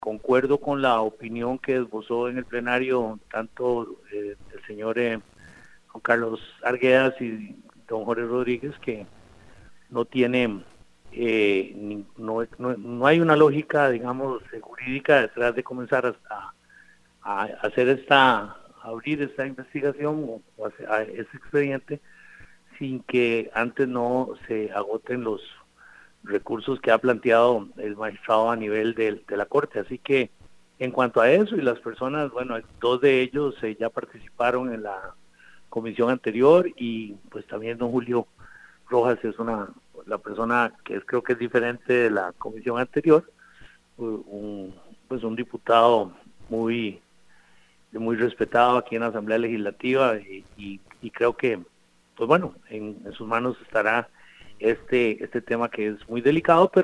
concuerdo con la opinión que esbozó en el plenario tanto el señor Juan Carlos Arguedas y don Jorge Rodríguez, que no tiene, no hay una lógica, digamos, jurídica detrás de comenzar a hacer abrir esta investigación o a ese expediente sin que antes no se agoten los recursos que ha planteado el magistrado a nivel de la Corte. Así que en cuanto a eso y las personas, bueno, dos de ellos ya participaron en la comisión anterior y pues también don Julio Rojas es la persona que creo que es diferente de la comisión anterior, pues un diputado muy respetado aquí en la Asamblea Legislativa y creo que, pues bueno, en sus manos estará este tema que es muy delicado, pero